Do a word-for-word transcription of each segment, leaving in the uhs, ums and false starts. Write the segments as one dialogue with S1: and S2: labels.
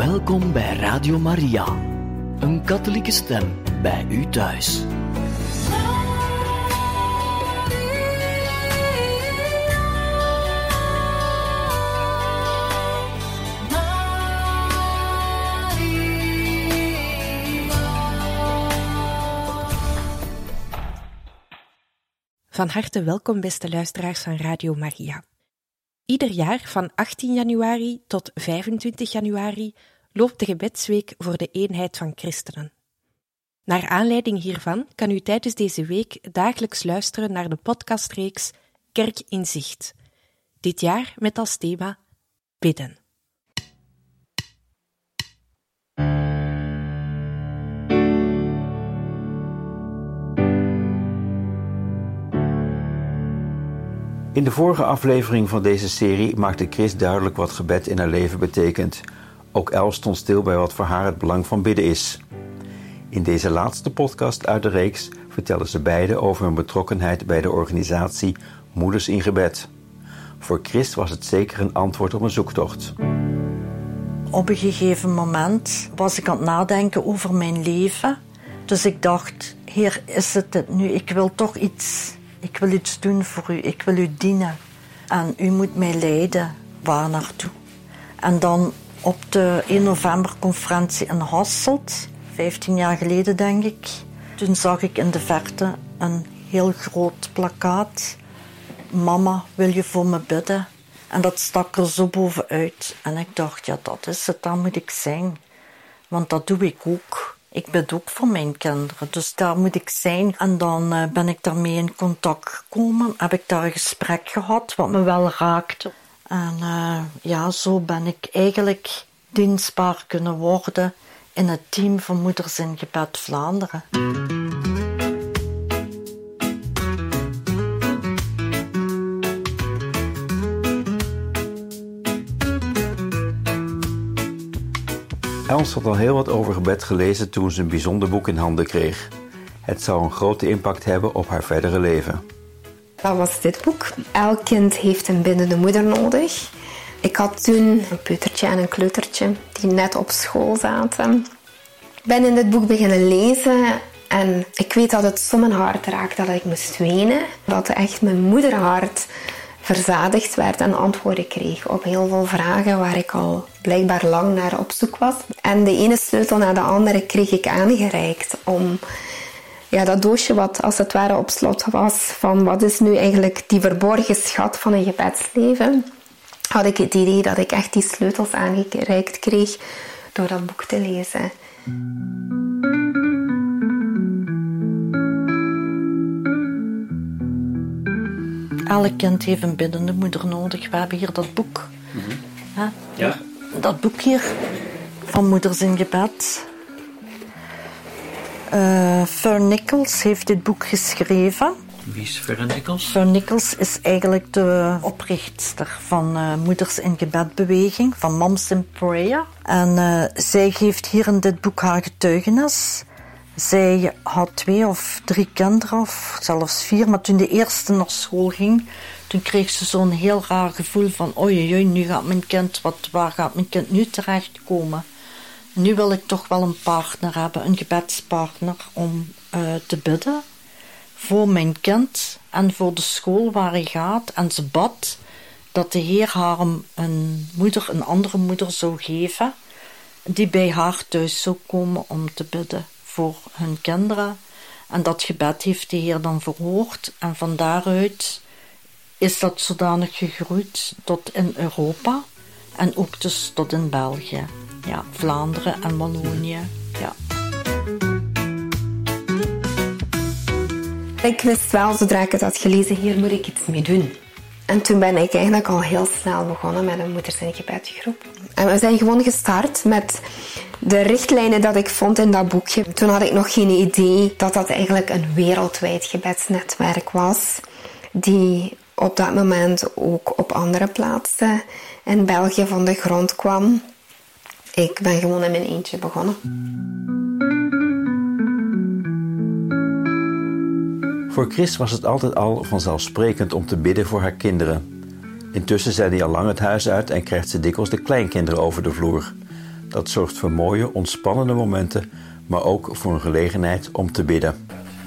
S1: Welkom bij Radio Maria, een katholieke stem bij u thuis.
S2: Van harte welkom, beste luisteraars van Radio Maria. Ieder jaar van achttien januari tot vijfentwintig januari loopt de gebedsweek voor de eenheid van christenen. Naar aanleiding hiervan kan u tijdens deze week dagelijks luisteren naar de podcastreeks Kerk in Zicht. Dit jaar met als thema bidden.
S3: In de vorige aflevering van deze serie maakte Chris duidelijk wat gebed in haar leven betekent. Ook Els stond stil bij wat voor haar het belang van bidden is. In deze laatste podcast uit de reeks vertellen ze beiden over hun betrokkenheid bij de organisatie Moeders in Gebed. Voor Chris was het zeker een antwoord op een zoektocht.
S4: Op een gegeven moment was ik aan het nadenken over mijn leven. Dus ik dacht, Heer, is het het nu? Ik wil toch iets... Ik wil iets doen voor u, ik wil u dienen. En u moet mij leiden, waar naartoe. En dan op de één november conferentie in Hasselt, vijftien jaar geleden denk ik. Toen zag ik in de verte een heel groot plakkaat. Mama, wil je voor me bidden? En dat stak er zo bovenuit. En ik dacht, ja, dat is het, daar moet ik zijn. Want dat doe ik ook. Ik bid ook voor mijn kinderen, dus daar moet ik zijn. En dan uh, ben ik daarmee in contact gekomen. Heb ik daar een gesprek gehad, wat me wel raakte. En uh, ja, zo ben ik eigenlijk dienstbaar kunnen worden in het team van Moeders in Gebed Vlaanderen.
S3: Els had al heel wat over gebed gelezen toen ze een bijzonder boek in handen kreeg. Het zou een grote impact hebben op haar verdere leven.
S5: Dat was dit boek. Elk kind heeft een biddende moeder nodig. Ik had toen een peutertje en een kleutertje die net op school zaten. Ik ben in dit boek beginnen lezen en ik weet dat het zo mijn hart raakte dat ik moest wenen. Dat echt mijn moederhart verzadigd werd en antwoorden kreeg op heel veel vragen waar ik al blijkbaar lang naar op zoek was. En de ene sleutel na de andere kreeg ik aangereikt om ja, dat doosje wat als het ware op slot was van wat is nu eigenlijk die verborgen schat van een gebedsleven, had ik het idee dat ik echt die sleutels aangereikt kreeg door dat boek te lezen.
S4: Elk kind heeft een biddende moeder nodig. We hebben hier dat boek. Mm-hmm. Ja?
S3: Ja.
S4: Dat boek hier van Moeders in Gebed. Uh, Fern Nichols heeft dit boek geschreven.
S3: Wie is Fern Nichols?
S4: Fern Nichols is eigenlijk de oprichtster van uh, Moeders in Gebed beweging, van Moms in Prayer. En uh, zij geeft hier in dit boek haar getuigenis. Zij had twee of drie kinderen, of zelfs vier, maar toen de eerste naar school ging, toen kreeg ze zo'n heel raar gevoel van oei, oei, nu gaat mijn kind, wat, waar gaat mijn kind nu terechtkomen? Nu wil ik toch wel een partner hebben, een gebedspartner, om uh, te bidden voor mijn kind en voor de school waar hij gaat. En ze bad dat de Heer haar een moeder, een andere moeder zou geven, die bij haar thuis zou komen om te bidden voor hun kinderen. En dat gebed heeft de Heer dan verhoord. En van daaruit is dat zodanig gegroeid tot in Europa. En ook dus tot in België. Ja, Vlaanderen en Wallonië. Ja.
S5: Ik wist wel, zodra ik het had gelezen, hier moet ik iets mee doen. En toen ben ik eigenlijk al heel snel begonnen met een Moeders in Gebed groep. En we zijn gewoon gestart met de richtlijnen dat ik vond in dat boekje. Toen had ik nog geen idee dat dat eigenlijk een wereldwijd gebedsnetwerk was. Die op dat moment ook op andere plaatsen in België van de grond kwam. Ik ben gewoon in mijn eentje begonnen.
S3: Voor Chris was het altijd al vanzelfsprekend om te bidden voor haar kinderen. Intussen zijn die al lang het huis uit en krijgt ze dikwijls de kleinkinderen over de vloer. Dat zorgt voor mooie, ontspannende momenten, maar ook voor een gelegenheid om te bidden.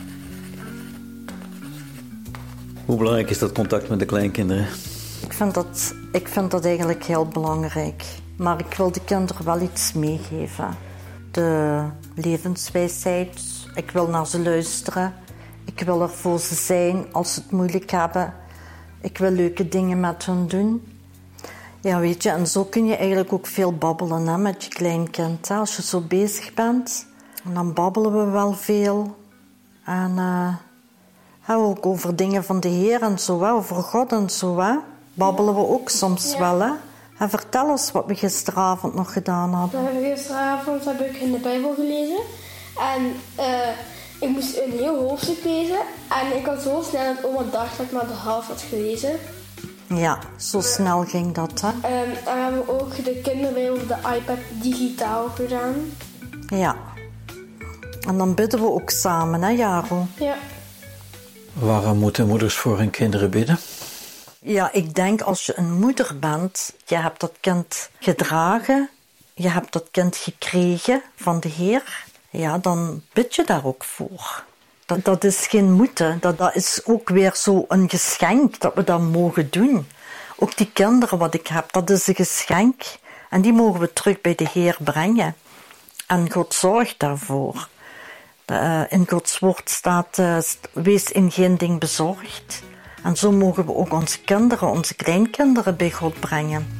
S3: Hoe belangrijk is dat contact met de kleinkinderen?
S4: Ik vind dat, ik vind dat eigenlijk heel belangrijk. Maar ik wil de kinderen wel iets meegeven. De levenswijsheid. Ik wil naar ze luisteren. Ik wil er voor ze zijn als ze het moeilijk hebben. Ik wil leuke dingen met hen doen. Ja, weet je, en zo kun je eigenlijk ook veel babbelen hè, met je kleinkind. Hè. Als je zo bezig bent, dan babbelen we wel veel. En uh, ook over dingen van de Heer en zo, hè, over God en zo. Hè. Babbelen we ook soms ja. wel, hè. En vertel eens wat we gisteravond nog gedaan hadden.
S6: Nou, gisteravond heb ik in de Bijbel gelezen. En uh, ik moest een heel hoofdstuk lezen. En ik had zo snel dat oma dacht dat ik maar de helft had gelezen.
S4: Ja, zo snel ging dat, hè.
S6: Um, en we hebben ook de kinderbijbel op de iPad digitaal gedaan.
S4: Ja. En dan bidden we ook samen, hè, Jaro?
S6: Ja.
S3: Waarom moeten moeders voor hun kinderen bidden?
S4: Ja, ik denk als je een moeder bent, je hebt dat kind gedragen, je hebt dat kind gekregen van de Heer, ja, dan bid je daar ook voor. Dat, dat is geen moeten, dat, dat is ook weer zo een geschenk dat we dat mogen doen. Ook die kinderen wat ik heb, dat is een geschenk en die mogen we terug bij de Heer brengen. En God zorgt daarvoor. Uh, in Gods woord staat, uh, wees in geen ding bezorgd. En zo mogen we ook onze kinderen, onze kleinkinderen bij God brengen.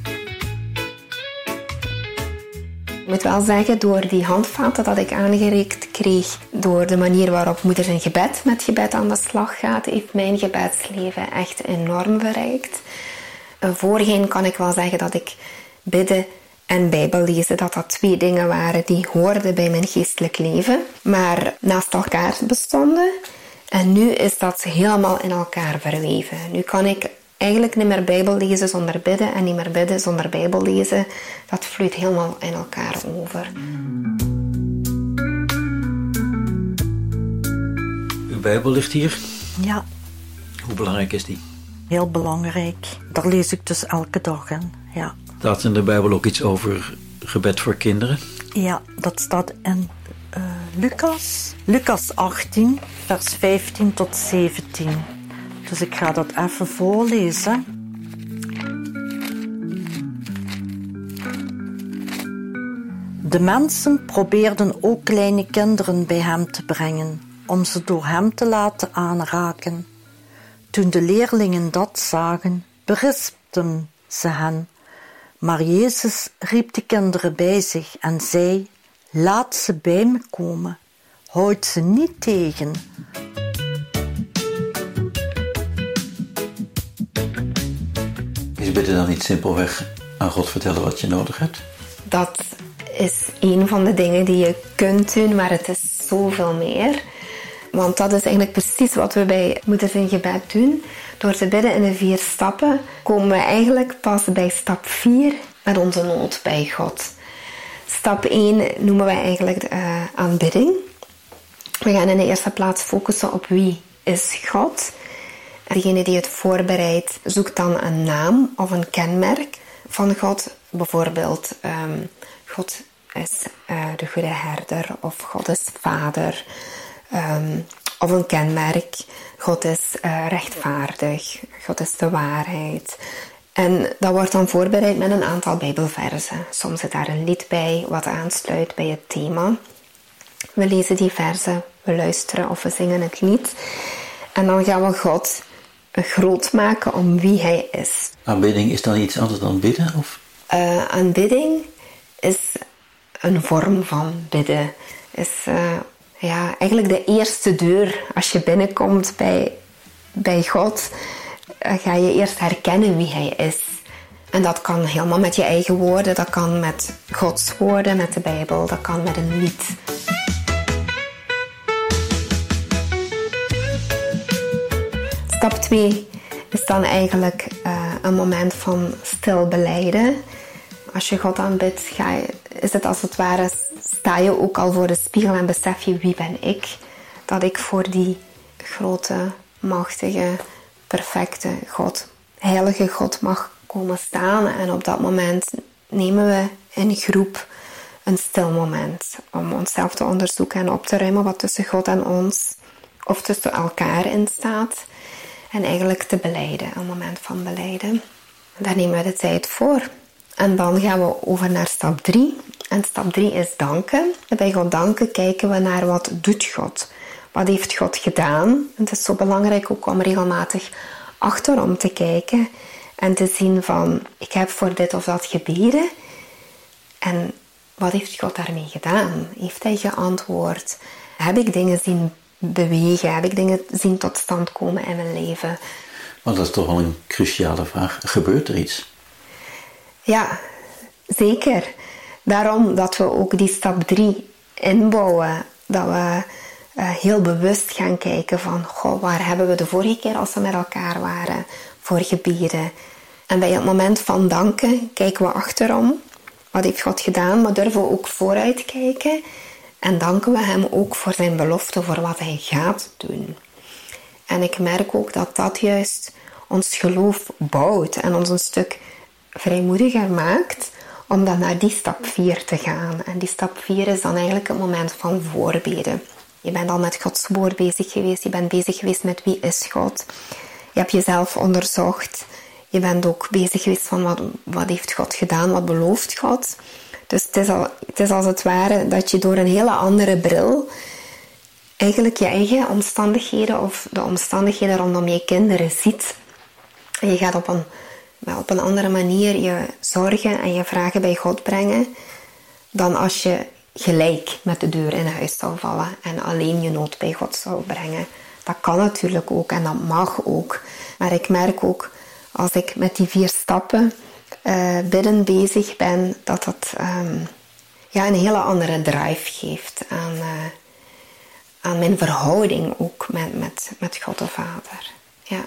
S5: Ik moet wel zeggen, door die handvaten dat ik aangereikt kreeg, door de manier waarop moeders in gebed met gebed aan de slag gaat, heeft mijn gebedsleven echt enorm verrijkt. Voorheen kan ik wel zeggen dat ik bidden en bijbellezen, dat dat twee dingen waren die hoorden bij mijn geestelijk leven, maar naast elkaar bestonden. En nu is dat helemaal in elkaar verweven. Nu kan ik eigenlijk niet meer Bijbel lezen zonder bidden en niet meer bidden zonder Bijbel lezen. Dat vloeit helemaal in elkaar over.
S3: Uw Bijbel ligt hier.
S4: Ja.
S3: Hoe belangrijk is die?
S4: Heel belangrijk. Daar lees ik dus elke dag in. Ja.
S3: Staat in de Bijbel ook iets over gebed voor kinderen?
S4: Ja, dat staat in uh, Lucas. Lucas achttien, vers vijftien tot zeventien. Dus ik ga dat even voorlezen. De mensen probeerden ook kleine kinderen bij hem te brengen, om ze door hem te laten aanraken. Toen de leerlingen dat zagen, berispten ze hen. Maar Jezus riep de kinderen bij zich en zei: laat ze bij me komen, houd ze niet tegen.
S3: Is bidden dan niet simpelweg aan God vertellen wat je nodig hebt?
S5: Dat is een van de dingen die je kunt doen, maar het is zoveel meer. Want dat is eigenlijk precies wat we bij Moeders in Gebed doen. Door te bidden in de vier stappen komen we eigenlijk pas bij stap vier met onze nood bij God. Stap één noemen wij eigenlijk uh, aanbidding. We gaan in de eerste plaats focussen op wie is God. Degene die het voorbereidt zoekt dan een naam of een kenmerk van God. Bijvoorbeeld, um, God is uh, de goede herder of God is vader. Um, of een kenmerk, God is uh, rechtvaardig, God is de waarheid. En dat wordt dan voorbereid met een aantal Bijbelversen. Soms zit daar een lied bij wat aansluit bij het thema. We lezen die versen, we luisteren of we zingen het lied. En dan gaan we God groot maken om wie hij is.
S3: Aanbidding is dan iets anders dan bidden? Of?
S5: Uh, aanbidding is een vorm van bidden. Is uh, ja, eigenlijk de eerste deur. Als je binnenkomt bij, bij God, uh, ga je eerst herkennen wie hij is. En dat kan helemaal met je eigen woorden, dat kan met Gods woorden, met de Bijbel, dat kan met een lied. Stap twee is dan eigenlijk uh, een moment van stil belijden. Als je God aanbidt, ga je, is het als het ware, sta je ook al voor de spiegel en besef je wie ben ik. Dat ik voor die grote, machtige, perfecte God, heilige God mag komen staan. En op dat moment nemen we in groep een stil moment. Om onszelf te onderzoeken en op te ruimen wat tussen God en ons of tussen elkaar in staat. En eigenlijk te belijden, een moment van belijden. Daar nemen we de tijd voor. En dan gaan we over naar stap drie. En stap drie is danken. En bij God danken kijken we naar wat doet God. Wat heeft God gedaan? Het is zo belangrijk ook om regelmatig achterom te kijken. En te zien van, ik heb voor dit of dat gebeden. En wat heeft God daarmee gedaan? Heeft hij geantwoord? Heb ik dingen zien bewegen? Heb ik dingen zien tot stand komen in mijn leven?
S3: Maar dat is toch wel een cruciale vraag. Gebeurt er iets?
S5: Ja, zeker. Daarom dat we ook die stap drie inbouwen. Dat we uh, heel bewust gaan kijken van, goh, waar hebben we de vorige keer als we met elkaar waren voor gebeden? En bij het moment van danken kijken we achterom. Wat heeft God gedaan? Maar durven we ook vooruit kijken. En danken we hem ook voor zijn belofte, voor wat hij gaat doen. En ik merk ook dat dat juist ons geloof bouwt en ons een stuk vrijmoediger maakt om dan naar die stap vier te gaan. En die stap vier is dan eigenlijk het moment van voorbeden. Je bent al met Gods woord bezig geweest. Je bent bezig geweest met wie is God. Je hebt jezelf onderzocht. Je bent ook bezig geweest van wat, wat heeft God gedaan, wat belooft God. Dus het is, al, het is als het ware dat je door een hele andere bril eigenlijk je eigen omstandigheden of de omstandigheden rondom je kinderen ziet. En je gaat op een, op een andere manier je zorgen en je vragen bij God brengen dan als je gelijk met de deur in huis zou vallen en alleen je nood bij God zou brengen. Dat kan natuurlijk ook en dat mag ook. Maar ik merk ook, als ik met die vier stappen uh, bidden bezig ben, dat dat um, ja, een hele andere drive geeft aan, uh, aan mijn verhouding ook met, met, met God de Vader. Ja.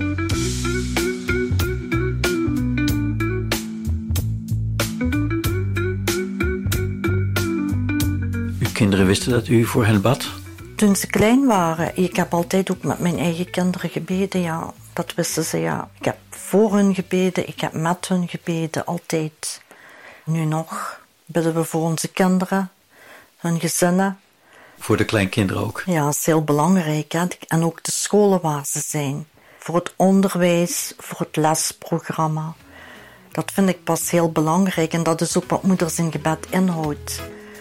S3: Uw kinderen wisten dat u voor hen bad?
S4: Toen ze klein waren, ik heb altijd ook met mijn eigen kinderen gebeden, ja. Dat wisten ze, ja. Ik heb voor hun gebeden, ik heb met hun gebeden, altijd. Nu nog bidden we voor onze kinderen, hun gezinnen.
S3: Voor de kleinkinderen ook?
S4: Ja, dat is heel belangrijk. Hè? En ook de scholen waar ze zijn. Voor het onderwijs, voor het lesprogramma. Dat vind ik pas heel belangrijk. En dat is ook wat Moeders in Gebed inhoudt.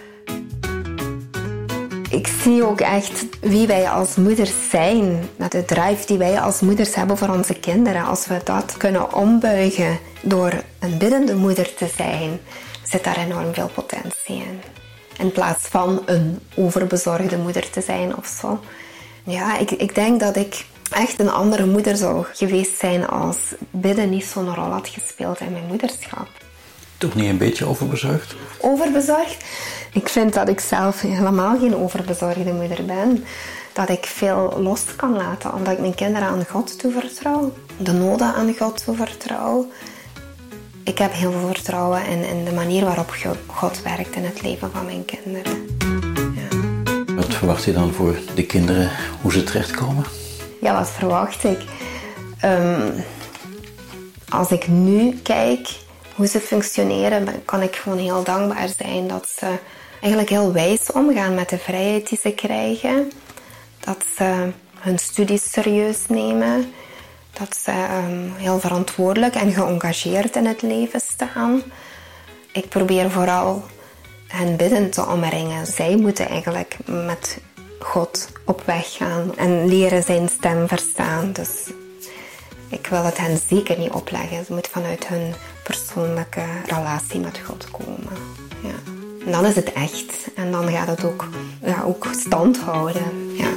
S5: Ik zie ook echt wie wij als moeders zijn. Met de drive die wij als moeders hebben voor onze kinderen. Als we dat kunnen ombuigen door een biddende moeder te zijn, zit daar enorm veel potentie in. In plaats van een overbezorgde moeder te zijn of zo. Ja, ik, ik denk dat ik echt een andere moeder zou geweest zijn als bidden niet zo'n rol had gespeeld in mijn moederschap.
S3: Toch niet een beetje overbezorgd?
S5: Overbezorgd? Ik vind dat ik zelf helemaal geen overbezorgde moeder ben. Dat ik veel los kan laten, omdat ik mijn kinderen aan God toevertrouw. De noden aan God toevertrouw. Ik heb heel veel vertrouwen in, in de manier waarop God werkt in het leven van mijn kinderen. Ja.
S3: Wat verwacht je dan voor de kinderen, hoe ze terechtkomen?
S5: Ja, wat verwacht ik? Um, als ik nu kijk hoe ze functioneren, kan ik gewoon heel dankbaar zijn dat ze eigenlijk heel wijs omgaan met de vrijheid die ze krijgen. Dat ze hun studies serieus nemen. Dat ze um, heel verantwoordelijk en geëngageerd in het leven staan. Ik probeer vooral hen bidden te omringen. Zij moeten eigenlijk met God op weg gaan en leren zijn stem verstaan. Dus ik wil het hen zeker niet opleggen. Ze moeten vanuit hun persoonlijke relatie met God komen. Ja. En dan is het echt. En dan gaat het ook, ja, ook stand houden. Ja.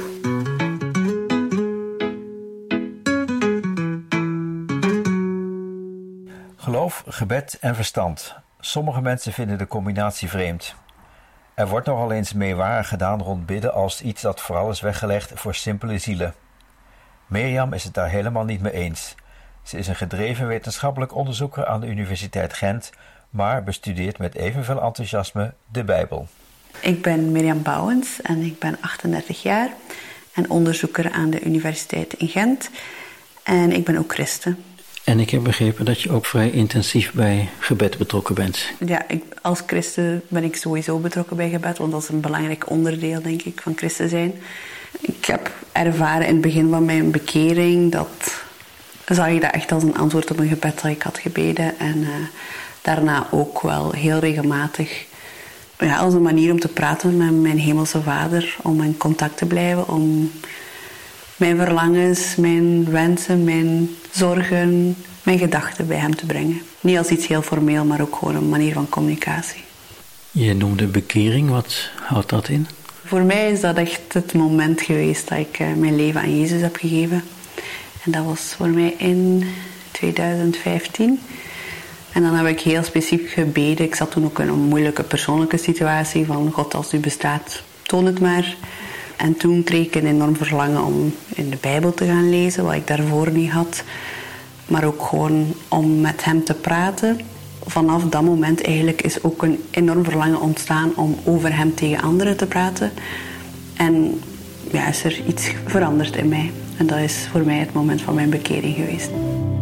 S3: Geloof, gebed en verstand. Sommige mensen vinden de combinatie vreemd. Er wordt nogal eens meewarig gedaan rond bidden als iets dat vooral is weggelegd voor simpele zielen. Mirjam is het daar helemaal niet mee eens. Ze is een gedreven wetenschappelijk onderzoeker aan de Universiteit Gent, maar bestudeert met evenveel enthousiasme de Bijbel.
S7: Ik ben Mirjam Bouwens en ik ben achtendertig jaar en onderzoeker aan de Universiteit in Gent. En ik ben ook christen.
S3: En ik heb begrepen dat je ook vrij intensief bij gebed betrokken bent.
S7: Ja, ik, als christen ben ik sowieso betrokken bij gebed, want dat is een belangrijk onderdeel, denk ik, van christen zijn. Ik heb ervaren in het begin van mijn bekering dat zag ik dat echt als een antwoord op een gebed dat ik had gebeden. En uh, daarna ook wel heel regelmatig, ja, als een manier om te praten met mijn hemelse vader, om in contact te blijven, om mijn verlangens, mijn wensen, mijn zorgen, mijn gedachten bij hem te brengen. Niet als iets heel formeel, maar ook gewoon een manier van communicatie.
S3: Je noemde bekering, wat houdt dat in?
S7: Voor mij is dat echt het moment geweest dat ik uh, mijn leven aan Jezus heb gegeven. En dat was voor mij in twintig vijftien. En dan heb ik heel specifiek gebeden. Ik zat toen ook in een moeilijke persoonlijke situatie van God, als u bestaat, toon het maar. En toen kreeg ik een enorm verlangen om in de Bijbel te gaan lezen, wat ik daarvoor niet had. Maar ook gewoon om met hem te praten. Vanaf dat moment eigenlijk is ook een enorm verlangen ontstaan om over hem tegen anderen te praten. En ja, is er iets veranderd in mij. En dat is voor mij het moment van mijn bekering geweest.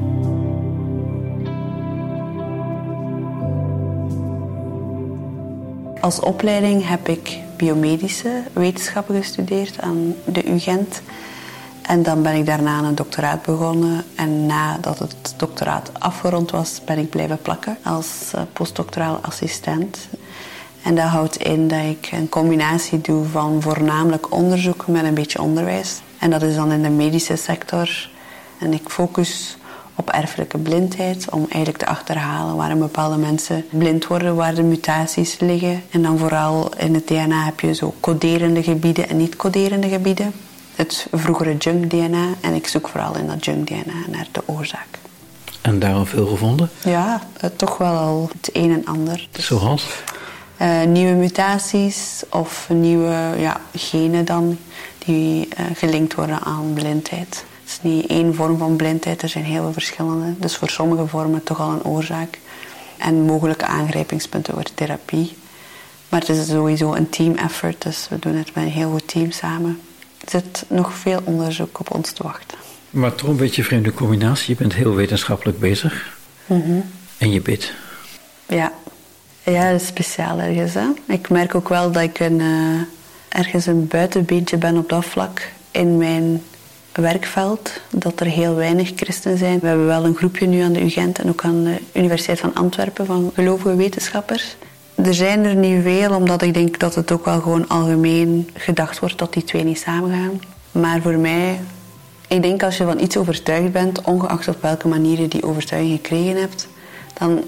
S7: Als opleiding heb ik biomedische wetenschappen gestudeerd aan de U Gent. En dan ben ik daarna aan een doctoraat begonnen. En nadat het doctoraat afgerond was, ben ik blijven plakken als postdoctoraal assistent. En dat houdt in dat ik een combinatie doe van voornamelijk onderzoek met een beetje onderwijs. En dat is dan in de medische sector. En ik focus op erfelijke blindheid, om eigenlijk te achterhalen waarom bepaalde mensen blind worden, waar de mutaties liggen. En dan vooral in het D N A heb je zo coderende gebieden en niet-coderende gebieden. Het vroegere junk-D N A. En ik zoek vooral in dat junk-D N A naar de oorzaak.
S3: En daar al veel gevonden?
S7: Ja, uh, toch wel al het een en ander. Dus,
S3: zoals?
S7: Uh, nieuwe mutaties of nieuwe ja, genen dan die uh, gelinkt worden aan blindheid. Het is niet één vorm van blindheid, er zijn heel veel verschillende. Dus voor sommige vormen toch al een oorzaak. En mogelijke aangrijpingspunten voor therapie. Maar het is sowieso een team effort, dus we doen het met een heel goed team samen. Er zit nog veel onderzoek op ons te wachten.
S3: Maar toch een beetje een vreemde combinatie. Je bent heel wetenschappelijk bezig.
S7: Mm-hmm.
S3: En je bidt.
S7: Ja. Ja, dat is speciaal ergens. Hè? Ik merk ook wel dat ik een, uh, ergens een buitenbeentje ben op dat vlak in mijn werkveld. Dat er heel weinig christenen zijn. We hebben wel een groepje nu aan de U Gent en ook aan de Universiteit van Antwerpen van gelovige wetenschappers. Er zijn er niet veel, omdat ik denk dat het ook wel gewoon algemeen gedacht wordt dat die twee niet samengaan. Maar voor mij, ik denk als je van iets overtuigd bent, ongeacht op welke manier je die overtuiging gekregen hebt, dan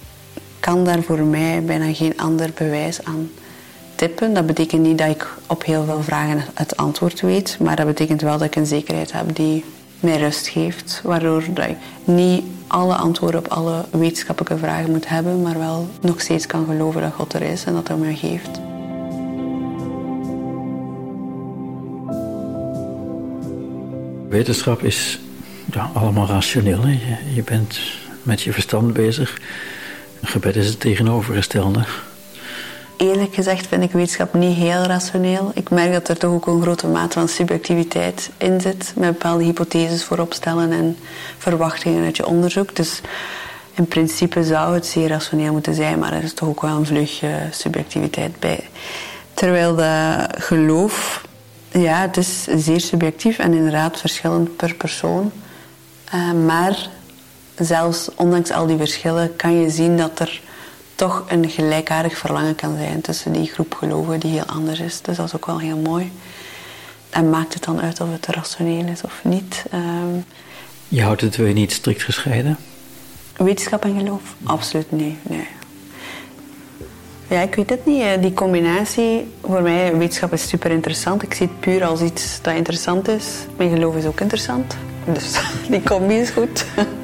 S7: kan daar voor mij bijna geen ander bewijs aan tippen. Dat betekent niet dat ik op heel veel vragen het antwoord weet, maar dat betekent wel dat ik een zekerheid heb die mij rust geeft, waardoor dat ik niet alle antwoorden op alle wetenschappelijke vragen moet hebben, maar wel nog steeds kan geloven dat God er is en dat hij mij geeft.
S3: Wetenschap is ja, allemaal rationeel. Hè? Je, je bent met je verstand bezig. Gebed is het tegenovergestelde.
S7: Eerlijk gezegd vind ik wetenschap niet heel rationeel. Ik merk dat er toch ook een grote mate van subjectiviteit in zit. Met bepaalde hypotheses voorop stellen en verwachtingen uit je onderzoek. Dus in principe zou het zeer rationeel moeten zijn, maar er is toch ook wel een vleugje subjectiviteit bij. Terwijl dat geloof, ja, het is zeer subjectief en inderdaad verschillend per persoon. Uh, maar zelfs ondanks al die verschillen kan je zien dat er toch een gelijkaardig verlangen kan zijn tussen die groep gelovigen die heel anders is. Dus dat is ook wel heel mooi. En maakt het dan uit of het rationeel is of niet? Um,
S3: je houdt de twee niet strikt gescheiden?
S7: Wetenschap en geloof? Absoluut niet, nee. Ja, ik weet het niet. Die combinatie, voor mij, wetenschap is super interessant. Ik zie het puur als iets dat interessant is. Mijn geloof is ook interessant. Dus die combi is goed.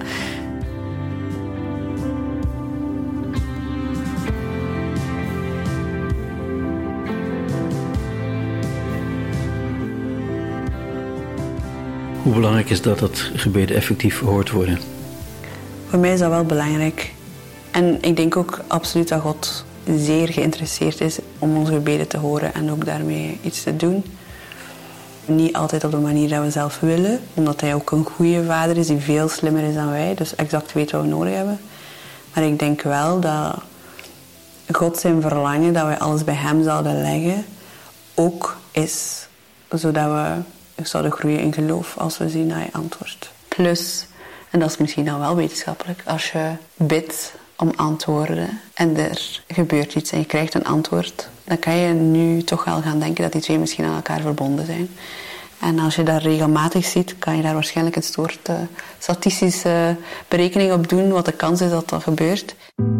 S3: Hoe belangrijk is dat dat gebeden effectief verhoord worden?
S7: Voor mij is dat wel belangrijk. En ik denk ook absoluut dat God zeer geïnteresseerd is om onze gebeden te horen en ook daarmee iets te doen. Niet altijd op de manier dat we zelf willen, omdat hij ook een goede vader is die veel slimmer is dan wij, dus exact weet wat we nodig hebben. Maar ik denk wel dat God zijn verlangen, dat wij alles bij hem zouden leggen, ook is zodat we zouden groeien in geloof als we zien naar je antwoord. Plus, en dat is misschien dan wel wetenschappelijk, als je bidt om antwoorden en er gebeurt iets en je krijgt een antwoord, dan kan je nu toch wel gaan denken dat die twee misschien aan elkaar verbonden zijn. En als je dat regelmatig ziet, kan je daar waarschijnlijk een soort uh, statistische berekening op doen, wat de kans is dat dat gebeurt.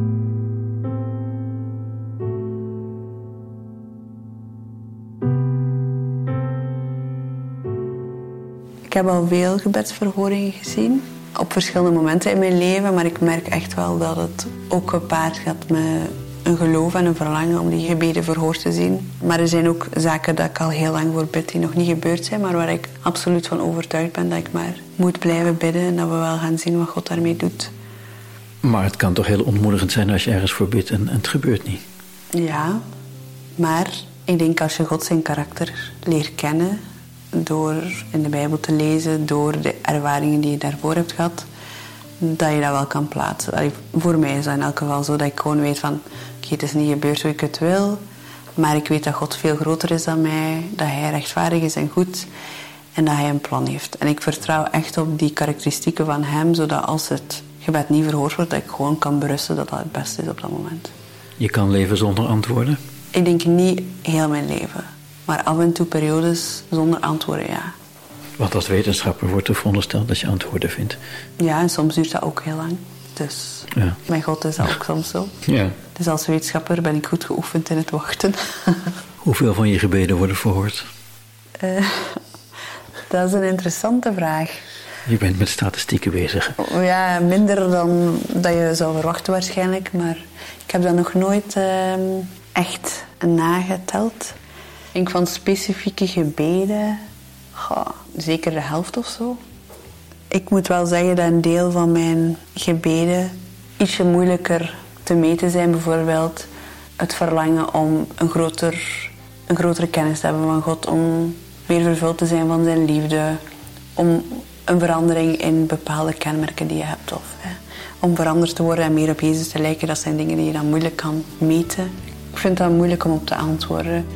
S7: Ik heb al veel gebedsverhoringen gezien, op verschillende momenten in mijn leven, maar ik merk echt wel dat het ook gepaard gaat met een geloof en een verlangen om die gebeden verhoord te zien. Maar er zijn ook zaken dat ik al heel lang voor bid die nog niet gebeurd zijn, maar waar ik absoluut van overtuigd ben dat ik maar moet blijven bidden en dat we wel gaan zien wat God daarmee doet.
S3: Maar het kan toch heel ontmoedigend zijn als je ergens voor bidt en, en het gebeurt niet?
S7: Ja, maar ik denk als je God zijn karakter leert kennen, door in de Bijbel te lezen, door de ervaringen die je daarvoor hebt gehad, dat je dat wel kan plaatsen. Allee, voor mij is dat in elk geval zo dat ik gewoon weet van, oké, okay, het is niet gebeurd zoals ik het wil, maar ik weet dat God veel groter is dan mij, dat hij rechtvaardig is en goed en dat hij een plan heeft. En ik vertrouw echt op die karakteristieken van hem, zodat als het gebed niet verhoord wordt, dat ik gewoon kan berusten dat dat het beste is op dat moment.
S3: Je kan leven zonder antwoorden?
S7: Ik denk niet heel mijn leven, maar af en toe periodes zonder antwoorden, ja.
S3: Want als wetenschapper wordt er verondersteld dat je antwoorden vindt.
S7: Ja, en soms duurt dat ook heel lang. Dus
S3: ja.
S7: Mijn God is dat ook soms zo.
S3: Ja.
S7: Dus als wetenschapper ben ik goed geoefend in het wachten.
S3: Hoeveel van je gebeden worden verhoord?
S7: Uh, dat is een interessante vraag.
S3: Je bent met statistieken bezig.
S7: Ja, minder dan dat je zou verwachten waarschijnlijk. Maar ik heb dat nog nooit uh, echt nageteld. Ik denk van specifieke gebeden, goh, zeker de helft of zo. Ik moet wel zeggen dat een deel van mijn gebeden ietsje moeilijker te meten zijn. Bijvoorbeeld het verlangen om een, groter, een grotere kennis te hebben van God. Om meer vervuld te zijn van zijn liefde. Om een verandering in bepaalde kenmerken die je hebt. Of hè, om veranderd te worden en meer op Jezus te lijken. Dat zijn dingen die je dan moeilijk kan meten. Ik vind dat moeilijk om op te antwoorden.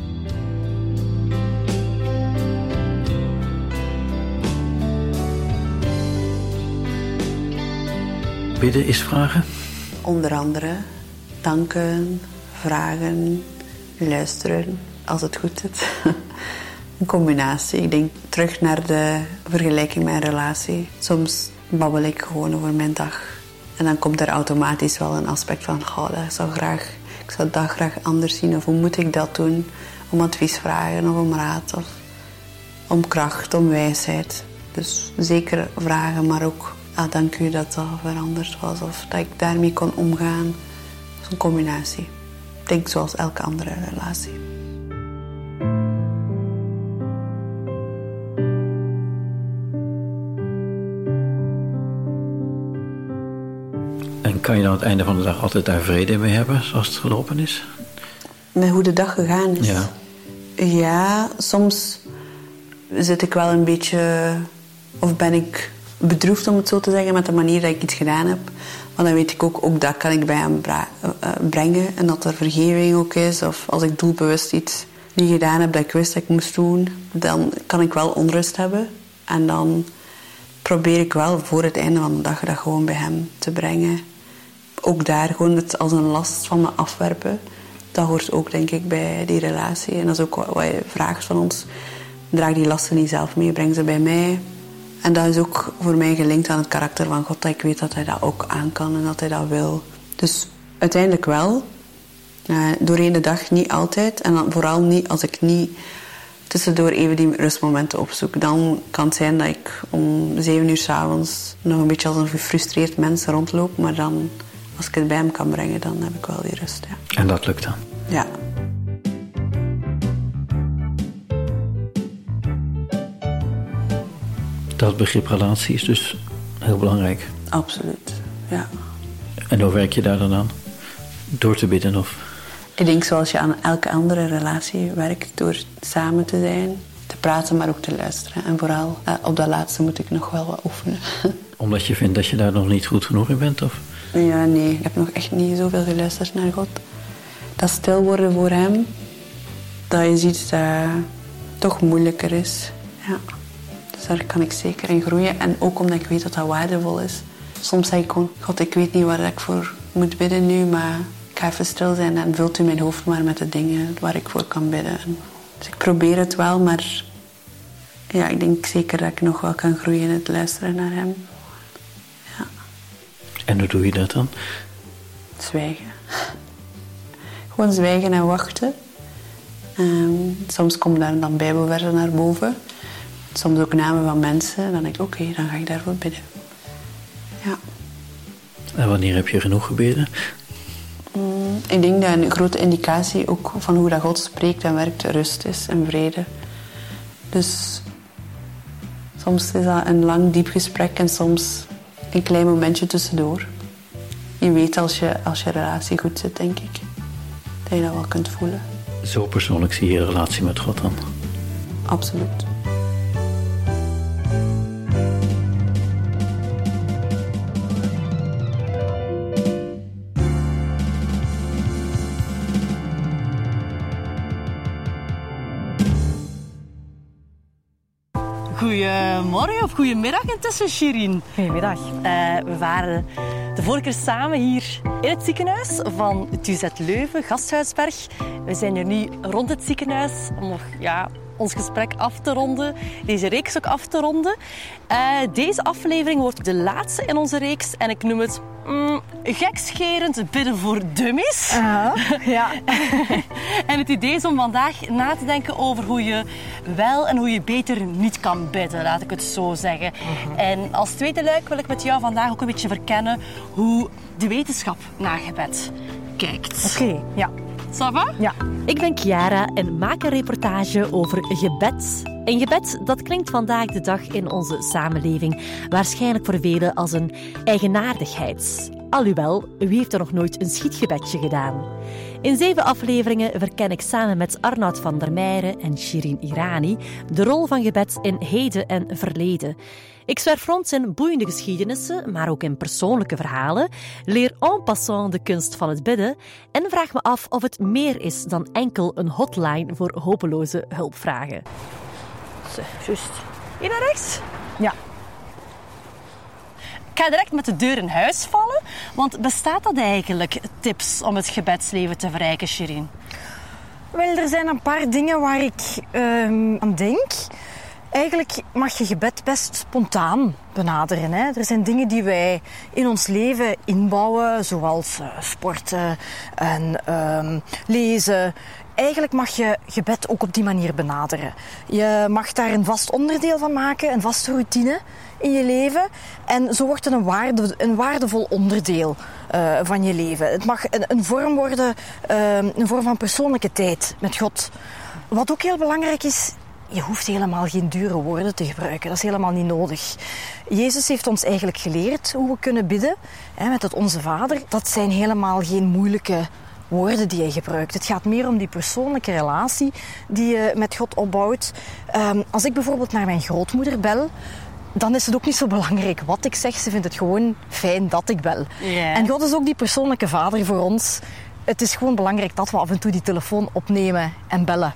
S3: Bidden is vragen?
S7: Onder andere danken, vragen, luisteren, als het goed zit. Een combinatie. Ik denk terug naar de vergelijking met een relatie. Soms babbel ik gewoon over mijn dag. En dan komt er automatisch wel een aspect van, oh, dat zou graag, ik zou dat graag anders zien. Of hoe moet ik dat doen? Om advies vragen of om raad. Of om kracht, om wijsheid. Dus zeker vragen, maar ook, ah, dank u dat dat veranderd was. Of dat ik daarmee kon omgaan. Dat is een combinatie. Ik denk zoals elke andere relatie.
S3: En kan je dan aan het einde van de dag altijd daar vrede mee hebben, zoals het gelopen is?
S7: Met hoe de dag gegaan is?
S3: Ja.
S7: Ja, soms zit ik wel een beetje, of ben ik bedroefd om het zo te zeggen, met de manier dat ik iets gedaan heb. Maar dan weet ik ook, ook dat kan ik bij hem bra- uh, brengen. En dat er vergeving ook is. Of als ik doelbewust iets niet gedaan heb dat ik wist dat ik moest doen, dan kan ik wel onrust hebben. En dan probeer ik wel voor het einde van de dag dat gewoon bij hem te brengen. Ook daar gewoon het als een last van me afwerpen. Dat hoort ook, denk ik, bij die relatie. En dat is ook wat je vraagt van ons. Draag die lasten niet zelf mee, breng ze bij mij. En dat is ook voor mij gelinkt aan het karakter van God. Dat ik weet dat hij dat ook aan kan en dat hij dat wil. Dus uiteindelijk wel. Uh, doorheen de dag niet altijd. En dan vooral niet als ik niet tussendoor even die rustmomenten opzoek. Dan kan het zijn dat ik om zeven uur 's avonds nog een beetje als een gefrustreerd mens rondloop. Maar dan, als ik het bij hem kan brengen, dan heb ik wel die rust. Ja.
S3: En dat lukt dan?
S7: Ja.
S3: Dat begrip relatie is dus heel belangrijk.
S7: Absoluut, ja.
S3: En hoe werk je daar dan aan? Door te bidden of?
S7: Ik denk zoals je aan elke andere relatie werkt, door samen te zijn, te praten, maar ook te luisteren. En vooral uh, op dat laatste moet ik nog wel wat oefenen.
S8: Omdat je vindt dat je daar nog niet goed genoeg in bent? Of?
S7: Ja, nee. Ik heb nog echt niet zoveel geluisterd naar God. Dat stil worden voor hem, dat is iets dat toch moeilijker is. Ja. Dus daar kan ik zeker in groeien. En ook omdat ik weet dat dat waardevol is. Soms zeg ik gewoon, God, ik weet niet waar ik voor moet bidden nu, maar ik ga even stil zijn en vult u mijn hoofd maar met de dingen waar ik voor kan bidden. Dus ik probeer het wel, maar ja, ik denk zeker dat ik nog wel kan groeien in het luisteren naar hem. Ja.
S8: En hoe doe je dat dan?
S7: Zwijgen. Gewoon zwijgen en wachten. Um, soms komen daar dan bijbelversen naar boven. Soms ook namen van mensen. Dan denk ik, oké, okay, dan ga ik daarvoor bidden. Ja.
S8: En wanneer heb je genoeg gebeden?
S7: Mm, ik denk dat een grote indicatie ook van hoe dat God spreekt en werkt rust is en vrede. Dus soms is dat een lang, diep gesprek en soms een klein momentje tussendoor. Je weet als je, als je relatie goed zit, denk ik, dat je dat wel kunt voelen.
S8: Zo persoonlijk zie je je relatie met God dan?
S7: Absoluut.
S9: Goedemorgen of goedemiddag intussen, Shirin.
S10: Goedemiddag. Uh, we waren de vorige keer samen hier in het ziekenhuis van het U Z Leuven, Gasthuisberg. We zijn hier nu rond het ziekenhuis om nog ja, ons gesprek af te ronden, deze reeks ook af te ronden. Uh, deze aflevering wordt de laatste in onze reeks en ik noem het mm, gekscherend bidden voor dummies.
S9: Uh-huh. Ja.
S10: En het idee is om vandaag na te denken over hoe je wel en hoe je beter niet kan bidden, laat ik het zo zeggen. Uh-huh. En als tweede luik wil ik met jou vandaag ook een beetje verkennen hoe de wetenschap naar gebed kijkt.
S9: Oké, okay, ja.
S10: Ça va?
S9: Ja.
S2: Ik ben Chiara en maak een reportage over gebed. En gebed, dat klinkt vandaag de dag in onze samenleving waarschijnlijk voor velen als een eigenaardigheid. Alhoewel, wie heeft er nog nooit een schietgebedje gedaan? In zeven afleveringen verken ik samen met Arnoud van der Meijeren en Shirin Irani de rol van gebed in heden en verleden. Ik zwerf rond in boeiende geschiedenissen, maar ook in persoonlijke verhalen, leer en passant de kunst van het bidden en vraag me af of het meer is dan enkel een hotline voor hopeloze hulpvragen.
S10: Zo, juist. Hier naar rechts?
S9: Ja.
S10: Ik ga direct met de deur in huis vallen, want bestaat dat eigenlijk, tips om het gebedsleven te verrijken, Shirin?
S9: Wel, er zijn een paar dingen waar ik uh, aan denk. Eigenlijk mag je gebed best spontaan benaderen. Hè? Er zijn dingen die wij in ons leven inbouwen, zoals uh, sporten en uh, lezen. Eigenlijk mag je gebed ook op die manier benaderen. Je mag daar een vast onderdeel van maken, een vaste routine in je leven. En zo wordt het een, waarde, een waardevol onderdeel uh, van je leven. Het mag een, een vorm worden, uh, een vorm van persoonlijke tijd met God. Wat ook heel belangrijk is, je hoeft helemaal geen dure woorden te gebruiken. Dat is helemaal niet nodig. Jezus heeft ons eigenlijk geleerd hoe we kunnen bidden, hè, met het Onze Vader. Dat zijn helemaal geen moeilijke woorden die je gebruikt. Het gaat meer om die persoonlijke relatie die je met God opbouwt. Um, als ik bijvoorbeeld naar mijn grootmoeder bel, dan is het ook niet zo belangrijk wat ik zeg. Ze vindt het gewoon fijn dat ik bel.
S10: Yeah.
S9: En God is ook die persoonlijke vader voor ons. Het is gewoon belangrijk dat we af en toe die telefoon opnemen en bellen.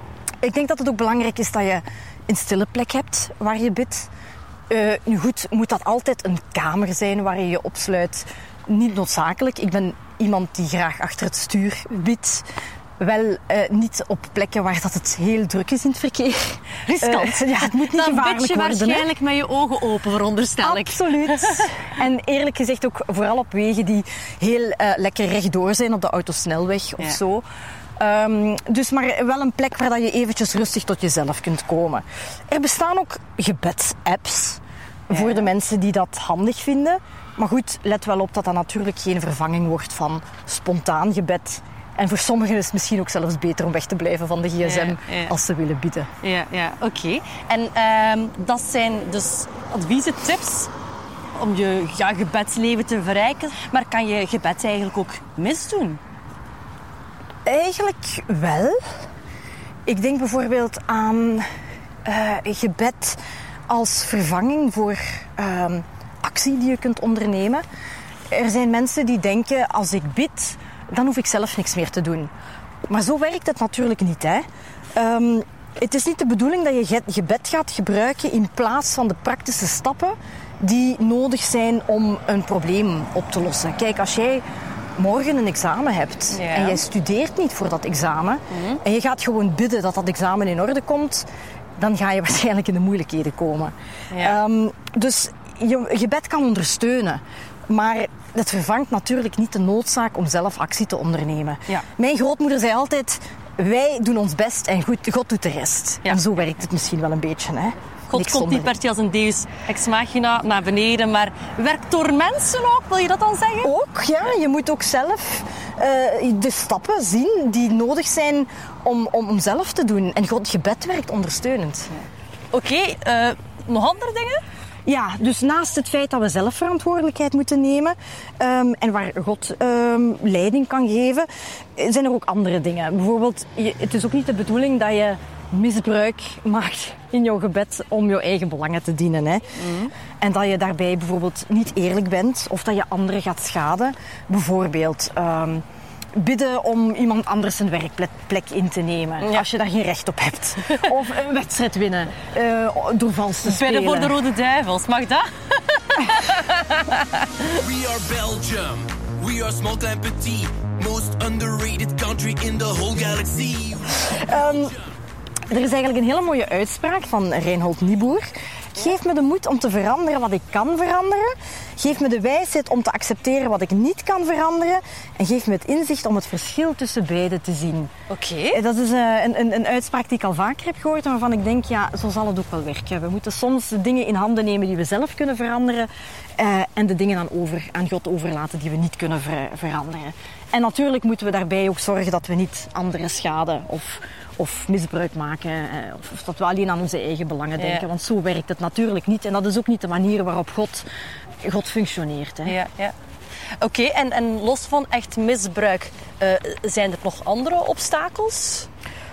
S9: Ik denk dat het ook belangrijk is dat je een stille plek hebt waar je bidt. Uh, nu goed, moet dat altijd een kamer zijn waar je je opsluit? Niet noodzakelijk. Ik ben iemand die graag achter het stuur bidt. Wel uh, niet op plekken waar dat het heel druk is in het verkeer.
S10: Riskant.
S9: Uh, ja, het moet niet
S10: Dan
S9: gevaarlijk
S10: bid je
S9: worden.
S10: waarschijnlijk
S9: Hè?
S10: met je ogen open, veronderstel ik.
S9: Absoluut. En eerlijk gezegd ook vooral op wegen die heel uh, lekker rechtdoor zijn, op de autosnelweg of
S10: ja.
S9: zo. Um, dus maar wel een plek waar dat je eventjes rustig tot jezelf kunt komen. Er bestaan ook gebedsapps ja. voor de mensen die dat handig vinden. Maar goed, let wel op dat dat natuurlijk geen vervanging wordt van spontaan gebed. En voor sommigen is het misschien ook zelfs beter om weg te blijven van de gsm ja, ja. als ze willen bidden.
S10: Ja, ja oké. Okay. En um, dat zijn dus adviezen, tips om je ja, gebedsleven te verrijken. Maar kan je gebed eigenlijk ook misdoen?
S9: Eigenlijk wel. Ik denk bijvoorbeeld aan uh, gebed als vervanging voor uh, actie die je kunt ondernemen. Er zijn mensen die denken, als ik bid, dan hoef ik zelf niks meer te doen. Maar zo werkt het natuurlijk niet, hè. Um, het is niet de bedoeling dat je gebed gaat gebruiken in plaats van de praktische stappen die nodig zijn om een probleem op te lossen. Kijk, als jij morgen een examen hebt ja. en jij studeert niet voor dat examen mm-hmm. en je gaat gewoon bidden dat dat examen in orde komt, dan ga je waarschijnlijk in de moeilijkheden komen. Ja. Um, dus je gebed kan ondersteunen, maar het vervangt natuurlijk niet de noodzaak om zelf actie te ondernemen. Ja. Mijn grootmoeder zei altijd, wij doen ons best en goed, God doet de rest. Ja. En zo werkt het misschien wel een beetje, hè.
S10: God
S9: Niks
S10: komt niet per se als een deus ex machina naar beneden, maar werkt door mensen ook, wil je dat dan zeggen?
S9: Ook, ja. Je moet ook zelf uh, de stappen zien die nodig zijn om, om, om zelf te doen. En God gebed werkt ondersteunend. Ja.
S10: Oké, okay, uh, nog andere dingen?
S9: Ja, dus naast het feit dat we zelf verantwoordelijkheid moeten nemen um, en waar God um, leiding kan geven, zijn er ook andere dingen. Bijvoorbeeld, je, het is ook niet de bedoeling dat je misbruik maakt in jouw gebed om jouw eigen belangen te dienen. Hè? Mm. En dat je daarbij bijvoorbeeld niet eerlijk bent of dat je anderen gaat schaden. Bijvoorbeeld um, bidden om iemand anders een werkplek in te nemen, ja. als je daar geen recht op hebt. Of een wedstrijd winnen uh, door vals te spelen.
S10: Bidden voor de Rode Duivels, mag dat?
S11: We are Belgium. We are small and petit. Most underrated country in the whole galaxy.
S9: Um, er is eigenlijk een hele mooie uitspraak van Reinhold Niebuhr. Geef me de moed om te veranderen wat ik kan veranderen. Geef me de wijsheid om te accepteren wat ik niet kan veranderen. En geef me het inzicht om het verschil tussen beide te zien.
S10: Oké. Okay.
S9: Dat is een, een, een uitspraak die ik al vaker heb gehoord. En waarvan ik denk, ja, zo zal het ook wel werken. We moeten soms de dingen in handen nemen die we zelf kunnen veranderen. Uh, en de dingen aan, over, aan God overlaten die we niet kunnen ver, veranderen. En natuurlijk moeten we daarbij ook zorgen dat we niet anderen schaden of... of misbruik maken, of, of dat we alleen aan onze eigen belangen denken. Ja. Want zo werkt het natuurlijk niet. En dat is ook niet de manier waarop God, God functioneert. Hè.
S10: Ja, ja. Oké, okay, en, en los van echt misbruik, uh, zijn er nog andere obstakels?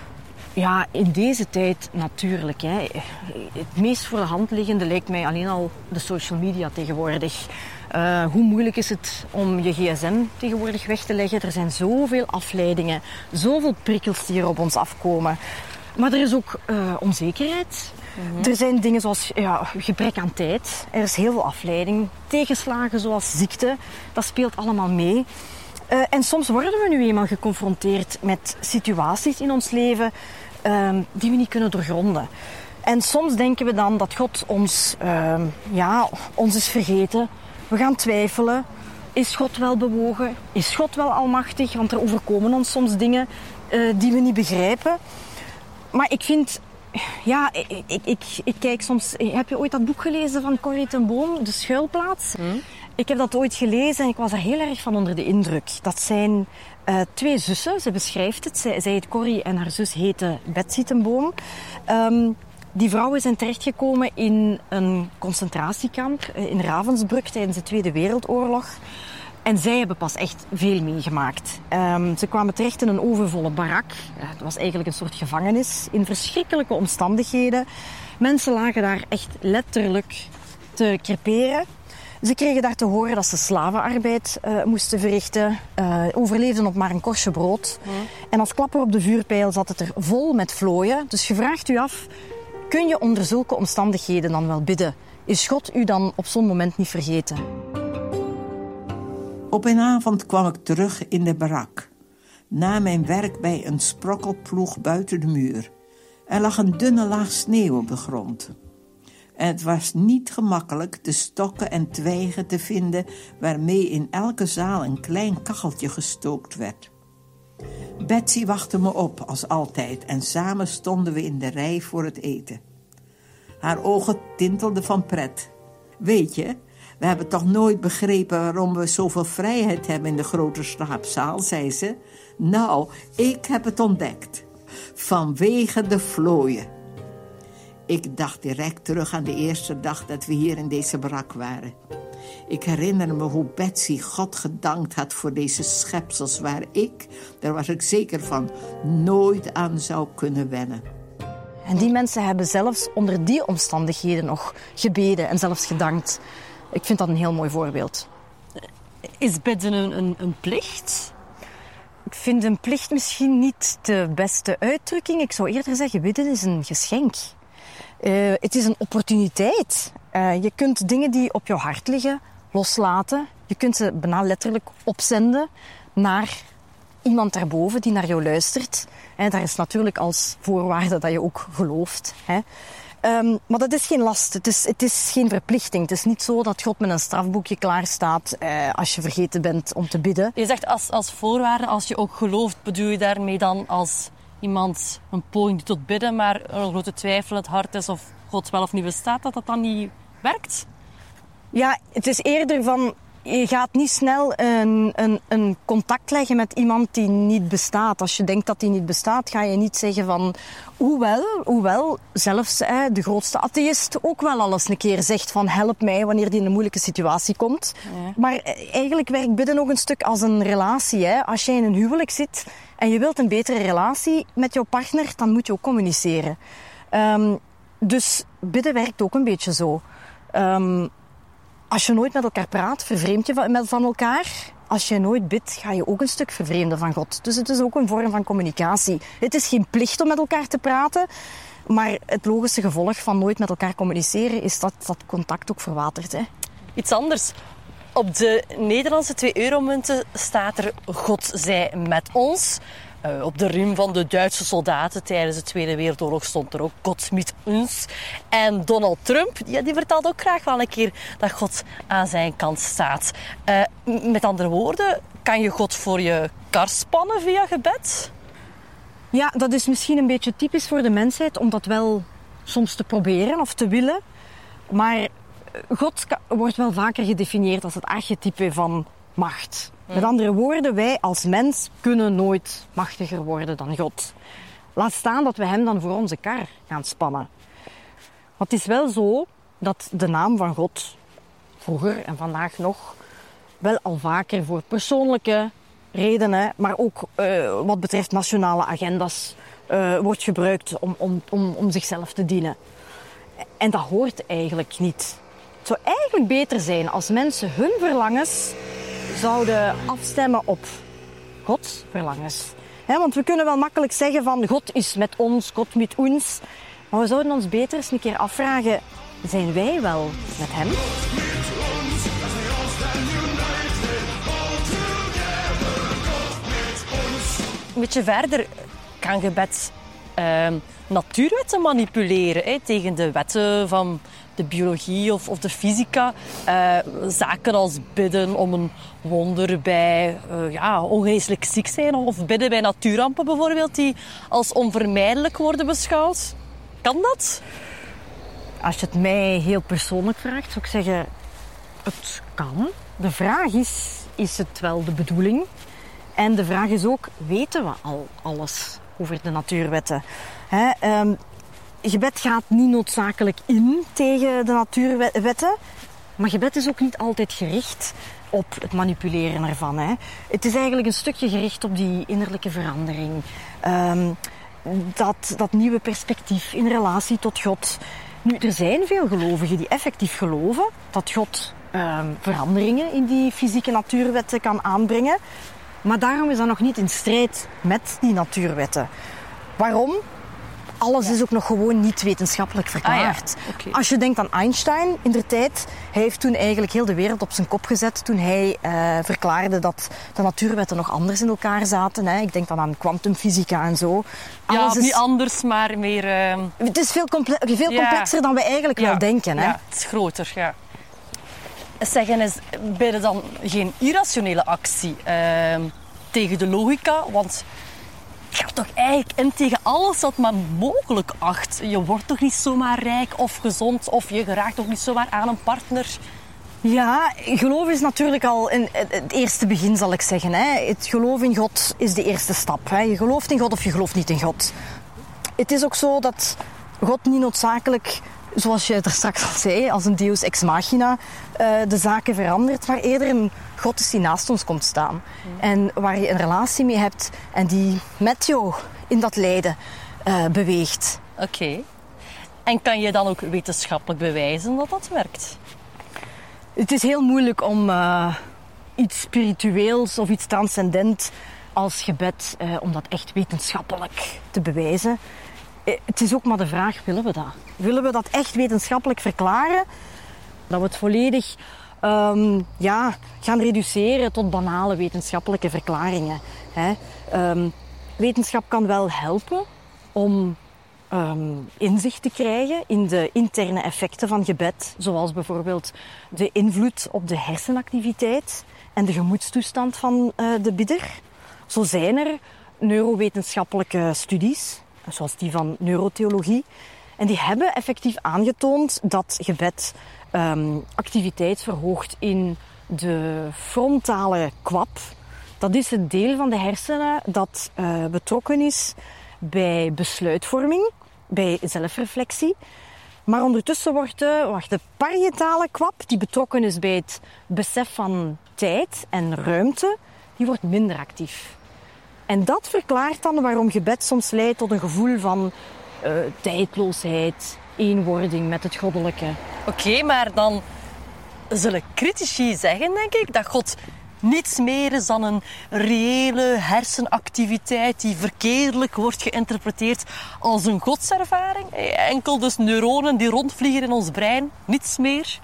S9: Ja, in deze tijd natuurlijk. Hè. Het meest voor de hand liggende lijkt mij alleen al de social media tegenwoordig. Uh, hoe moeilijk is het om je gsm tegenwoordig weg te leggen? Er zijn zoveel afleidingen, zoveel prikkels die er op ons afkomen. Maar er is ook uh, onzekerheid. Mm-hmm. Er zijn dingen zoals ja, gebrek aan tijd. Er is heel veel afleiding. Tegenslagen zoals ziekte, dat speelt allemaal mee. Uh, en soms worden we nu eenmaal geconfronteerd met situaties in ons leven uh, die we niet kunnen doorgronden. En soms denken we dan dat God ons, uh, ja, ons is vergeten. We gaan twijfelen. Is God wel bewogen? Is God wel almachtig? Want er overkomen ons soms dingen uh, die we niet begrijpen. Maar ik vind... Ja, ik, ik, ik, ik kijk soms... Heb je ooit dat boek gelezen van Corrie ten Boom, De Schuilplaats? Hmm. Ik heb dat ooit gelezen en ik was er heel erg van onder de indruk. Dat zijn uh, twee zussen. Ze beschrijft het. Zij, zij heet Corrie en haar zus heette Betsy ten Boom. Um, Die vrouwen zijn terechtgekomen in een concentratiekamp in Ravensbrück tijdens de Tweede Wereldoorlog. En zij hebben pas echt veel meegemaakt. Um, ze kwamen terecht in een overvolle barak. Het was eigenlijk een soort gevangenis in verschrikkelijke omstandigheden. Mensen lagen daar echt letterlijk te creperen. Ze kregen daar te horen dat ze slavenarbeid uh, moesten verrichten. Uh, overleefden op maar een korstje brood. Mm. En als klapper op de vuurpijl zat het er vol met vlooien. Dus je vraagt u af... Kun je onder zulke omstandigheden dan wel bidden? Is God u dan op zo'n moment niet vergeten?
S12: Op een avond kwam ik terug in de barak. Na mijn werk bij een sprokkelploeg buiten de muur. Er lag een dunne laag sneeuw op de grond. En het was niet gemakkelijk de stokken en twijgen te vinden... waarmee in elke zaal een klein kacheltje gestookt werd. Betsy wachtte me op, als altijd, en samen stonden we in de rij voor het eten. Haar ogen tintelden van pret. Weet je, we hebben toch nooit begrepen waarom we zoveel vrijheid hebben in de grote slaapzaal, zei ze. Nou, ik heb het ontdekt. Vanwege de vlooien. Ik dacht direct terug aan de eerste dag dat we hier in deze barak waren. Ik herinner me hoe Betsy God gedankt had voor deze schepsels... waar ik, daar was ik zeker van, nooit aan zou kunnen wennen.
S9: En die mensen hebben zelfs onder die omstandigheden nog gebeden en zelfs gedankt. Ik vind dat een heel mooi voorbeeld.
S10: Is bidden een, een, een plicht?
S9: Ik vind een plicht misschien niet de beste uitdrukking. Ik zou eerder zeggen, bidden is een geschenk. Uh, het is een opportuniteit. Uh, je kunt dingen die op jouw hart liggen loslaten. Je kunt ze bijna letterlijk opzenden naar iemand daarboven die naar jou luistert. En daar is natuurlijk als voorwaarde dat je ook gelooft. Hè. Um, maar dat is geen last. Het is, het is geen verplichting. Het is niet zo dat God met een strafboekje klaar staat uh, als je vergeten bent om te bidden.
S10: Je zegt als, als voorwaarde, als je ook gelooft, bedoel je daarmee dan als iemand een poging doet tot bidden, maar een grote twijfel in het hart is of God wel of niet bestaat, dat dat dan niet werkt?
S9: Ja, het is eerder van, je gaat niet snel een, een, een contact leggen met iemand die niet bestaat. Als je denkt dat die niet bestaat, ga je niet zeggen van, hoewel, hoewel zelfs eh, de grootste atheïst ook wel al eens een keer zegt van, help mij wanneer die in een moeilijke situatie komt. Ja. Maar eh, eigenlijk werkt bidden ook een stuk als een relatie. Hè. Als jij in een huwelijk zit en je wilt een betere relatie met jouw partner, dan moet je ook communiceren. Um, dus bidden werkt ook een beetje zo. Um, Als je nooit met elkaar praat, vervreemd je van, van elkaar. Als je nooit bidt, ga je ook een stuk vervreemden van God. Dus het is ook een vorm van communicatie. Het is geen plicht om met elkaar te praten. Maar het logische gevolg van nooit met elkaar communiceren is dat dat contact ook verwatert. Hè.
S10: Iets anders. Op de Nederlandse twee-euro-munten staat er God zij met ons. Uh, op de riem van de Duitse soldaten tijdens de Tweede Wereldoorlog stond er ook God mit uns. En Donald Trump, ja, die vertelt ook graag wel een keer dat God aan zijn kant staat. Uh, met andere woorden, kan je God voor je kar spannen via gebed?
S9: Ja, dat is misschien een beetje typisch voor de mensheid om dat wel soms te proberen of te willen. Maar God wordt wel vaker gedefinieerd als het archetype van macht. Met andere woorden, wij als mens kunnen nooit machtiger worden dan God. Laat staan dat we hem dan voor onze kar gaan spannen. Maar het is wel zo dat de naam van God vroeger en vandaag nog wel al vaker voor persoonlijke redenen, maar ook uh, wat betreft nationale agenda's, uh, wordt gebruikt om, om, om, om zichzelf te dienen. En dat hoort eigenlijk niet. Het zou eigenlijk beter zijn als mensen hun verlangens zouden afstemmen op Gods verlangens. He, want we kunnen wel makkelijk zeggen van God is met ons, God met ons. Maar we zouden ons beter eens een keer afvragen, zijn wij wel met hem?
S10: Een beetje verder kan gebed uh, natuurwetten manipuleren. Hè, tegen de wetten van de biologie of, of de fysica. Uh, zaken als bidden om een wonder bij uh, ja, ongeneeslijk ziek zijn. Of bidden bij natuurrampen bijvoorbeeld, die als onvermijdelijk worden beschouwd. Kan dat?
S9: Als je het mij heel persoonlijk vraagt, zou ik zeggen, het kan. De vraag is, is het wel de bedoeling? En de vraag is ook, weten we al alles over de natuurwetten? Hè, um, gebed gaat niet noodzakelijk in tegen de natuurwetten, maar gebed is ook niet altijd gericht op het manipuleren ervan. Hè. Het is eigenlijk een stukje gericht op die innerlijke verandering. Um, dat, dat nieuwe perspectief in relatie tot God. Nu, er zijn veel gelovigen die effectief geloven dat God um, veranderingen in die fysieke natuurwetten kan aanbrengen. Maar daarom is dat nog niet in strijd met die natuurwetten. Waarom? Alles ja. is ook nog gewoon niet wetenschappelijk verklaard. Ah, ja. okay. Als je denkt aan Einstein in der tijd, hij heeft toen eigenlijk heel de wereld op zijn kop gezet toen hij uh, verklaarde dat de natuurwetten nog anders in elkaar zaten. Hè. Ik denk dan aan kwantumfysica en zo.
S10: Ja,
S9: Alles is...
S10: niet anders, maar meer... Uh...
S9: Het is veel, comple- veel ja. complexer dan we eigenlijk
S10: ja.
S9: wel denken. Hè.
S10: Ja, het is groter, ja. Zeggen is bidden dan geen irrationele actie uh, tegen de logica, want je gaat toch eigenlijk in tegen alles wat maar mogelijk acht. Je wordt toch niet zomaar rijk of gezond of je geraakt toch niet zomaar aan een partner.
S9: Ja, geloof is natuurlijk al in het eerste begin, zal ik zeggen. Hè. Het geloof in God is de eerste stap. Hè. Je gelooft in God of je gelooft niet in God. Het is ook zo dat God niet noodzakelijk, zoals je er straks al zei, als een deus ex machina uh, de zaken verandert, maar eerder een God is die naast ons komt staan. Mm. En waar je een relatie mee hebt en die met jou in dat lijden uh, beweegt.
S10: Oké. Okay. En kan je dan ook wetenschappelijk bewijzen dat dat werkt?
S9: Het is heel moeilijk om uh, iets spiritueels of iets transcendent als gebed, uh, om dat echt wetenschappelijk te bewijzen. Uh, het is ook maar de vraag, willen we dat? Willen we dat echt wetenschappelijk verklaren? Dat we het volledig um, ja, gaan reduceren tot banale wetenschappelijke verklaringen. Hè? Um, wetenschap kan wel helpen om um, inzicht te krijgen in de interne effecten van gebed. Zoals bijvoorbeeld de invloed op de hersenactiviteit en de gemoedstoestand van uh, de bidder. Zo zijn er neurowetenschappelijke studies, zoals die van neurotheologie. En die hebben effectief aangetoond dat gebed um, activiteit verhoogt in de frontale kwab. Dat is het deel van de hersenen dat uh, betrokken is bij besluitvorming, bij zelfreflectie. Maar ondertussen wordt de, wacht, de parietale kwab, die betrokken is bij het besef van tijd en ruimte, die wordt minder actief. En dat verklaart dan waarom gebed soms leidt tot een gevoel van uh, tijdloosheid, eenwording met het goddelijke.
S10: Oké, okay, maar dan zullen critici zeggen, denk ik, dat God niets meer is dan een reële hersenactiviteit die verkeerdelijk wordt geïnterpreteerd als een godservaring. Enkel dus neuronen die rondvliegen in ons brein, niets meer.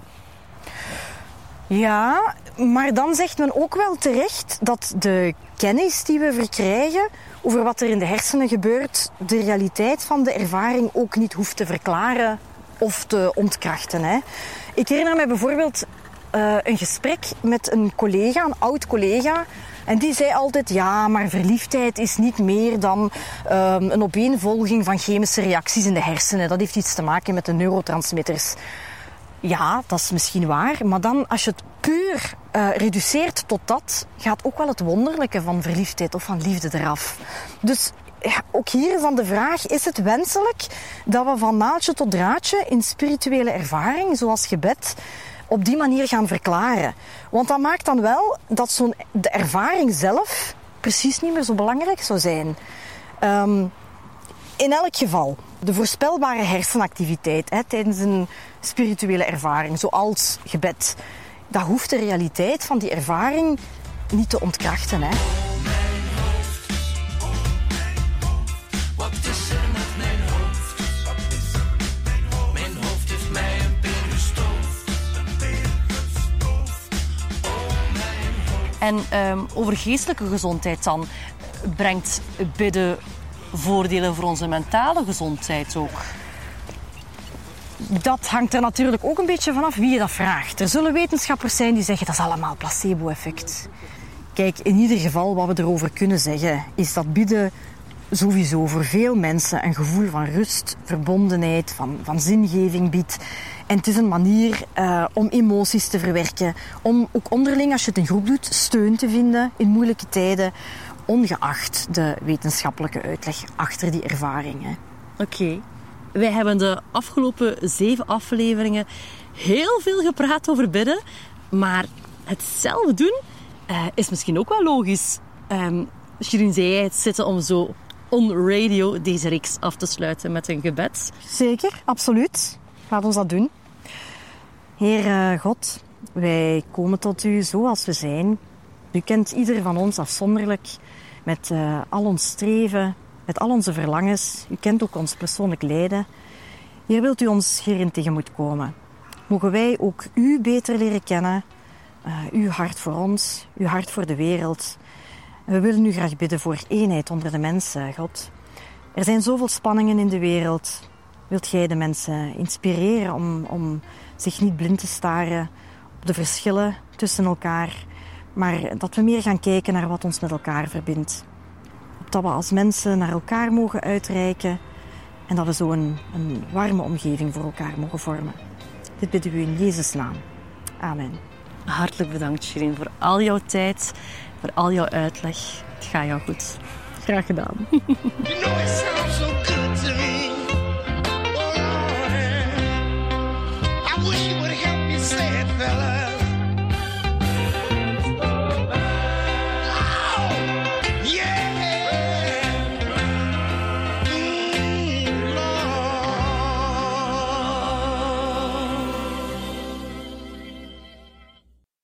S9: Ja, maar dan zegt men ook wel terecht dat de kennis die we verkrijgen over wat er in de hersenen gebeurt, de realiteit van de ervaring ook niet hoeft te verklaren of te ontkrachten. Hè. Ik herinner me bijvoorbeeld uh, een gesprek met een collega, een oud collega. En die zei altijd, ja, maar verliefdheid is niet meer dan um, een opeenvolging van chemische reacties in de hersenen. Dat heeft iets te maken met de neurotransmitters. Ja, dat is misschien waar, maar dan als je het puur uh, reduceert tot dat, gaat ook wel het wonderlijke van verliefdheid of van liefde eraf. Dus ja, ook hier is dan de vraag, is het wenselijk dat we van naaldje tot draadje in spirituele ervaring, zoals gebed, op die manier gaan verklaren? Want dat maakt dan wel dat zo'n, de ervaring zelf precies niet meer zo belangrijk zou zijn. Um, in elk geval, de voorspelbare hersenactiviteit hè, tijdens een spirituele ervaring, zoals gebed, dat hoeft de realiteit van die ervaring niet te ontkrachten. Hè.
S10: En um, over geestelijke gezondheid dan, brengt bidden voordelen voor onze mentale gezondheid ook?
S9: Dat hangt er natuurlijk ook een beetje vanaf wie je dat vraagt. Er zullen wetenschappers zijn die zeggen dat is allemaal placebo-effect. Kijk, in ieder geval wat we erover kunnen zeggen is dat bidden sowieso voor veel mensen een gevoel van rust, verbondenheid, van, van zingeving biedt. En het is een manier uh, om emoties te verwerken, om ook onderling, als je het in groep doet, steun te vinden in moeilijke tijden, ongeacht de wetenschappelijke uitleg achter die ervaring. Oké.
S10: Okay. Wij hebben de afgelopen zeven afleveringen heel veel gepraat over bidden, maar het zelf doen uh, is misschien ook wel logisch. Um, Shirin, zei jij het zitten om zo on radio deze reeks af te sluiten met een gebed?
S9: Zeker, absoluut. Laat ons dat doen. Heer uh, God, wij komen tot u zoals we zijn. U kent ieder van ons afzonderlijk, met uh, al ons streven, met al onze verlangens. U kent ook ons persoonlijk lijden. Hier wilt u ons hierin tegemoet komen. Mogen wij ook u beter leren kennen. Uh, uw hart voor ons, uw hart voor de wereld. We willen u graag bidden voor eenheid onder de mensen, God. Er zijn zoveel spanningen in de wereld. Wilt jij de mensen inspireren om, om zich niet blind te staren op de verschillen tussen elkaar, maar dat we meer gaan kijken naar wat ons met elkaar verbindt. Dat we als mensen naar elkaar mogen uitreiken en dat we zo een, een warme omgeving voor elkaar mogen vormen. Dit bidden we u in Jezus' naam. Amen.
S10: Hartelijk bedankt, Shirin, voor al jouw tijd, voor al jouw uitleg. Het gaat jou goed.
S9: Graag gedaan.
S11: You know it sounds so good to me.